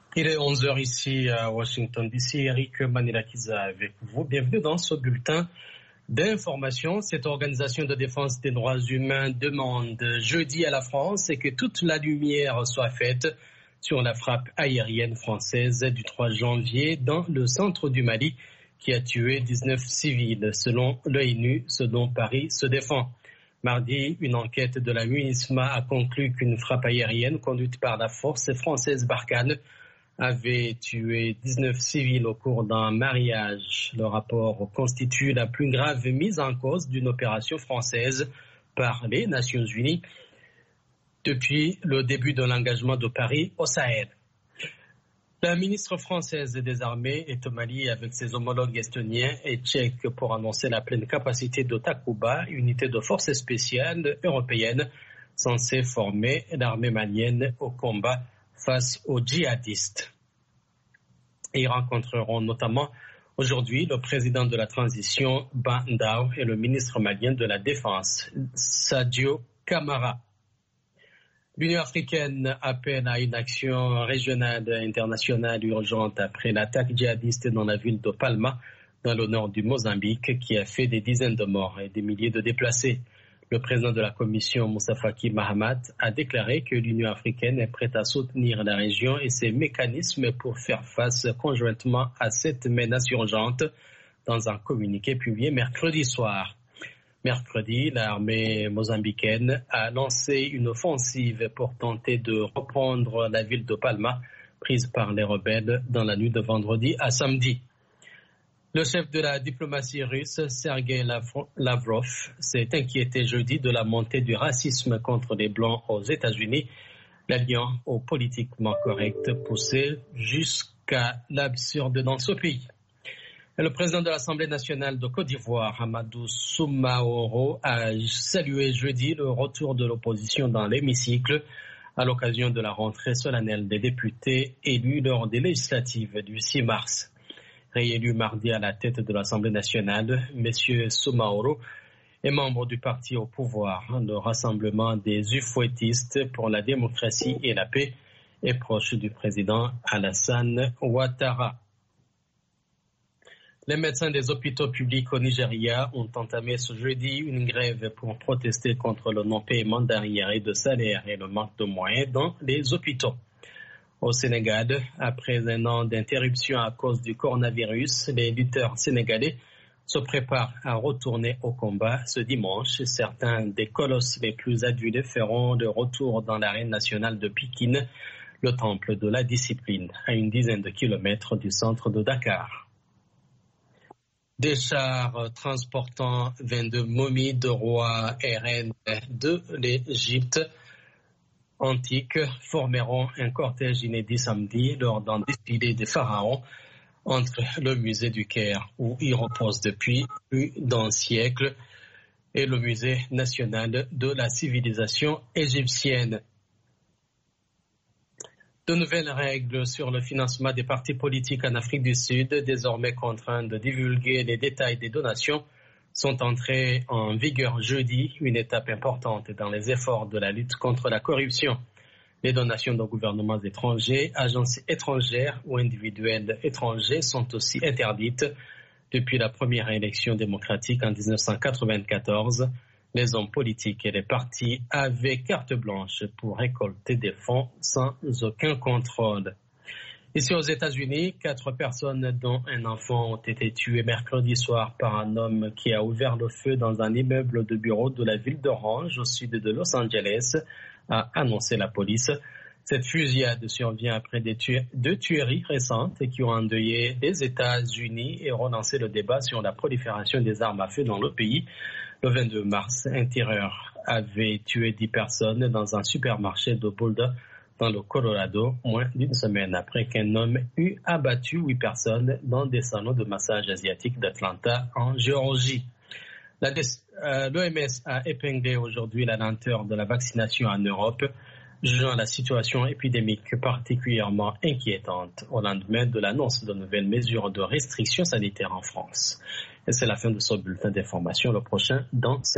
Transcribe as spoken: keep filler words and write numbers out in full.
Il est onze heures ici à Washington D C. Eric Manilakiza avec vous. Bienvenue dans ce bulletin d'information. Cette organisation de défense des droits humains demande jeudi à la France que toute la lumière soit faite sur la frappe aérienne française du trois janvier dans le centre du Mali qui a tué dix-neuf civils, selon l'ONU, ce dont Paris se défend. Mardi, une enquête de la MINUSMA a conclu qu'une frappe aérienne conduite par la force française Barkhane avait tué dix-neuf civils au cours d'un mariage. Le rapport constitue la plus grave mise en cause d'une opération française par les Nations Unies depuis le début de l'engagement de Paris au Sahel. La ministre française des Armées est au Mali avec ses homologues estoniens et tchèques pour annoncer la pleine capacité de Takuba, unité de forces spéciales européenne censée former l'armée malienne au combat face aux djihadistes. Ils rencontreront notamment aujourd'hui le président de la transition, Ban Ndao, et le ministre malien de la Défense, Sadio Camara. L'Union africaine appelle à une action régionale et internationale urgente après l'attaque djihadiste dans la ville de Palma, dans le nord du Mozambique, qui a fait des dizaines de morts et des milliers de déplacés. Le président de la commission, Moussa Faki Mahamat, a déclaré que l'Union africaine est prête à soutenir la région et ses mécanismes pour faire face conjointement à cette menace urgente dans un communiqué publié mercredi soir. Mercredi, l'armée mozambicaine a lancé une offensive pour tenter de reprendre la ville de Palma, prise par les rebelles dans la nuit de vendredi à samedi. Le chef de la diplomatie russe, Sergei Lavrov, s'est inquiété jeudi de la montée du racisme contre les Blancs aux États-Unis, l'alliant au politiquement correct poussé jusqu'à l'absurde dans ce pays. Et le président de l'Assemblée nationale de Côte d'Ivoire, Amadou Soumaoro, a salué jeudi le retour de l'opposition dans l'hémicycle à l'occasion de la rentrée solennelle des députés élus lors des législatives du six mars. Réélu mardi à la tête de l'Assemblée nationale, M. Soumaoro est membre du parti au pouvoir, le Rassemblement des Ufouettistes pour la démocratie et la paix, et proche du président Alassane Ouattara. Les médecins des hôpitaux publics au Nigeria ont entamé ce jeudi une grève pour protester contre le non-paiement d'arriérés de salaire et le manque de moyens dans les hôpitaux. Au Sénégal, après un an d'interruption à cause du coronavirus, les lutteurs sénégalais se préparent à retourner au combat ce dimanche. Certains des colosses les plus adulés feront le retour dans l'arène nationale de Pikine, le temple de la discipline, à une dizaine de kilomètres du centre de Dakar. Des chars transportant vingt-deux momies de rois et reines de l'Égypte antique formeront un cortège inédit samedi lors d'un défilé des pharaons entre le musée du Caire, où il repose depuis plus d'un siècle, et le musée national de la civilisation égyptienne. De nouvelles règles sur le financement des partis politiques en Afrique du Sud, désormais contraints de divulguer les détails des donations, sont entrées en vigueur jeudi, une étape importante dans les efforts de la lutte contre la corruption. Les donations de gouvernements étrangers, agences étrangères ou individuels étrangers sont aussi interdites. Depuis la première élection démocratique en dix-neuf cent quatre-vingt-quatorze, les hommes politiques et les partis avaient carte blanche pour récolter des fonds sans aucun contrôle. Ici aux États-Unis, quatre personnes dont un enfant ont été tuées mercredi soir par un homme qui a ouvert le feu dans un immeuble de bureau de la ville d'Orange au sud de Los Angeles, a annoncé la police. Cette fusillade survient après des tu- deux tueries récentes qui ont endeuillé les États-Unis et relancé le débat sur la prolifération des armes à feu dans le pays. Le vingt-deux mars, un tireur avait tué dix personnes dans un supermarché de Boulder, dans le Colorado, moins d'une semaine après qu'un homme eut abattu huit personnes dans des salons de massage asiatiques d'Atlanta, en Géorgie. La, euh, L'O M S a épinglé aujourd'hui la lenteur de la vaccination en Europe, jugeant la situation épidémique particulièrement inquiétante au lendemain de l'annonce de nouvelles mesures de restrictions sanitaires en France. Et c'est la fin de ce bulletin d'information. Le prochain dans